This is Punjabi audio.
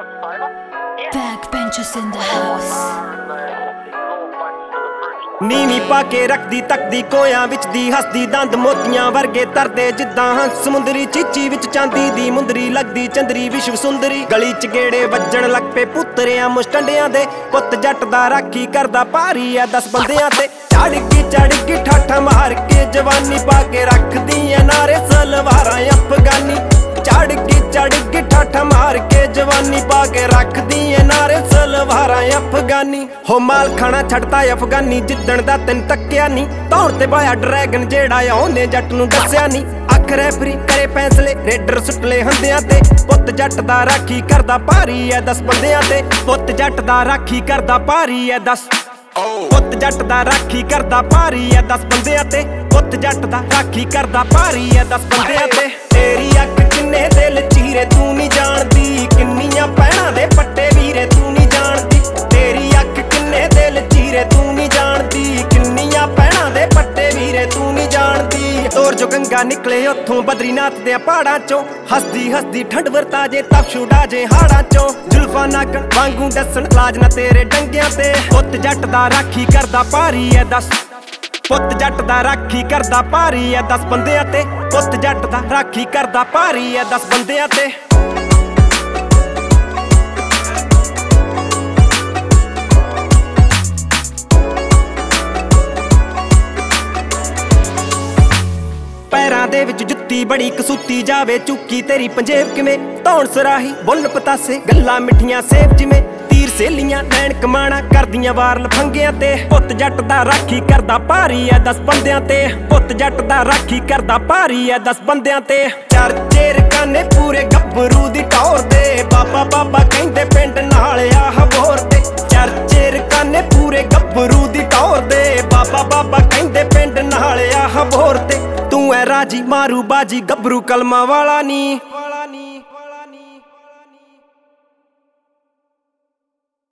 Backbenchers in the house. ਨੀਵੀਂ ਪਾ ਕੇ ਰੱਖਦੀ ਤੱਕਦੀ ਕੋਇਆਂ ਵਿੱਚ ਦੀ ਹੱਸਦੀ ਦੰਦ ਮੋਤੀਆਂ ਵਰਗੇ ਤਰਦੇ ਜਿੱਦਾਂ ਹੰਸ ਸਮੁੰਦਰੀ ਚੀਚੀ ਵਿੱਚ ਚਾਂਦੀ ਦੀ ਮੁੰਦਰੀ ਲੱਗਦੀ ਚੰਦਰੀ ਵਿਸ਼ਵ ਸੁੰਦਰੀ ਗਲੀ ਚ ਗੇੜੇ ਵੱਜਣ ਲੱਗ ਪਏ ਪੁੱਤਰਿਆਂ ਮੁਸਟੰਡਿਆਂ ਦੇ ਪੁੱਤ ਜੱਟ ਦਾ ਰਾਖੀ ਕਰਦਾ ਭਾਰੀ ਐ 10 ਬੰਦਿਆਂ ਤੇ ਚੜ ਗਈ ਠਾਠਾ ਮਾਰ ਕੇ ਜਵਾਨੀ ਪਾ ਕੇ ਰੱਖਦੀ ਐ ਨਾਰੇ ਸਲਵਾਰਾਂ ਅਫਗਾਨੀ ਚੜ ਗਈ ਠਾਠਾ ਮਾਰ ਕੇ ਜਵਾਨੀ ਪਾ ਕੇ ਰੱਖਦੀ ਐ ਨਾਰੇ ਸਲਵਾਰਾਂ ਅਫਗਾਨੀ ਹੋ ਮਾਲ ਖਾਣਾ ਛੱਡਦਾ ਅਫਗਾਨੀ ਜਿੱਦਣ ਦਾ ਤੈਨੂੰ ਤੱਕਿਆ ਨਹੀਂ ਤੌਣ ਤੇ ਬਾਇਆ ਡਰੈਗਨ ਜਿਹੜਾ ਆ ਉਹਨੇ ਜੱਟ ਨੂੰ ਦੱਸਿਆ ਨਹੀਂ ਅੱਖ ਰੈਫਰੀ ਕਰੇ ਫੈਸਲੇ ਰੇਡਰ ਸੁੱਟਲੇ ਹੰਦਿਆਂ ਤੇ ਪੁੱਤ ਜੱਟ ਦਾ ਰਾਖੀ ਕਰਦਾ ਭਾਰੀ ਐ 10 ਬੰਦਿਆਂ ਤੇ ਪੁੱਤ ਜੱਟ ਦਾ ਰਾਖੀ ਕਰਦਾ ਭਾਰੀ ਐ 10 ਪੁੱਤ ਜੱਟ ਦਾ ਰਾਖੀ ਕਰਦਾ ਭਾਰੀ ਐ 10 ਬੰਦਿਆਂ ਤੇ ਪੁੱਤ ਜੱਟ ਦਾ ਰਾਖੀ ਕਰਦਾ ਭਾਰੀ ਐ 10 ਬੰਦਿਆਂ ਤੇ ਤੇਰੀ ਅੱਖ ਕਿੰਨੇ ਦਿਲ ਚੀਰੇ ਤੂੰ ਨਹੀਂ ਜਾਣਦੀ ਕਿੰਨੀਆਂ ਪੈਣਾ ਦੇ ਪੱਟੇ ਵੀਰੇ ਤੂੰ ਨਹੀਂ ਜਾਣਦੀ ਤੇਰੀ ਅੱਖ ਕਿੰਨੇ ਦਿਲ ਚੀਰੇ ਤੂੰ ਨਹੀਂ ਜਾਣਦੀ ਕਿੰਨੀਆਂ ਪੈਣਾ ਦੇ ਪੱਟੇ ਵੀਰੇ ਤੂੰ ਨਹੀਂ ਜਾਣਦੀ ਤੋਰ ਜੋ ਗੰਗਾ ਨਿਕਲੇ ਉੱਥੋਂ ਬਦਰੀਨਾਥ ਦੇ ਪਹਾੜਾਂ ਚੋਂ ਹੱਸਦੀ ਠੰਡ ਵਰਤਾ ਜੇ ਤਪਸ਼ੂੜਾ ਜੇ ਹਾੜਾਂ ਚੋਂ ਜ਼ੁਲਫਾਂ ਨਾਕਣ ਵਾਂਗੂ ਦੱਸਣ ਲਾਜ ਨਾ ਤੇਰੇ ਡੰਗਿਆਂ ਤੇ ਪੁੱਤ ਜੱਟ ਦਾ ਰਾਖੀ ਕਰਦਾ ਭਾਰੀ ਐ 10 ਪੁੱਤ ਜੱਟ ਦਾ ਰਾਖੀ ਕਰਦਾ ਭਾਰੀ ਐ 10 ਬੰਦਿਆਂ ਤੇ ਪੁੱਤ ਜੱਟ ਦਾ ਰਾਖੀ ਕਰਦਾ ਭਾਰੀ ਐ 10 ਬੰਦਿਆਂ ਤੇ ਪੈਰਾਂ ਦੇ ਵਿੱਚ ਜੁੱਤੀ ਬੜੀ ਕਸੂਤੀ ਜਾਵੇ ਚੁੱਕੀ ਤੇਰੀ ਪੰਜੇਬ ਕਿਵੇਂ ਧੌਣ ਸਰਾਹੀ ਬੁੱਲ ਪਤਾਸੇ ਗੱਲਾਂ ਮਿੱਠੀਆਂ ਸੇਬ ਜਿਵੇਂ ਤੀਰ ਸੇਲੀਆਂ ਨੈਣ ਕਮਾਣਾ ਕਰਦੀਆਂ ਵਾਰ ਲਫੰਗਿਆਂ ਤੇ ਪੁੱਤ ਜੱਟ ਦਾ ਰਾਖੀ ਕਰਦਾ ਭਾਰੀ ਐ 10 ਬੰਦਿਆਂ ਤੇ ਪੁੱਤ ਜੱਟ ਦਾ ਰਾਖੀ ਕਰਦਾ ਭਾਰੀ ਐ 10 ਬੰਦਿਆਂ ਤੇ ਚਰਚੇ ਰਕਾਨੇ ਪੂਰੇ ਗੱਭਰੂ ਦੀ ਟੌਰ ਦੇ ਬਾਬਾ ਕਹਿੰਦੇ ਪਿੰਡ ਨਾਲ ਆ ਹਬੋਰ ਤੇ ਚਰਚੇ ਰਕਾਨੇ ਪੂਰੇ ਗੱਭਰੂ ਦੀ ਟੌਰ ਦੇ ਬਾਬਾ ਕਹਿੰਦੇ ਪਿੰਡ ਨਾਲ ਆ ਹਬੋਰ ਤੇ ਤੂੰ ਐ ਰਾਜੀ ਮਾਰੂ ਬਾਜੀ ਗੱਭਰੂ ਕਲਮਾਂ ਵਾਲਾ ਨੀ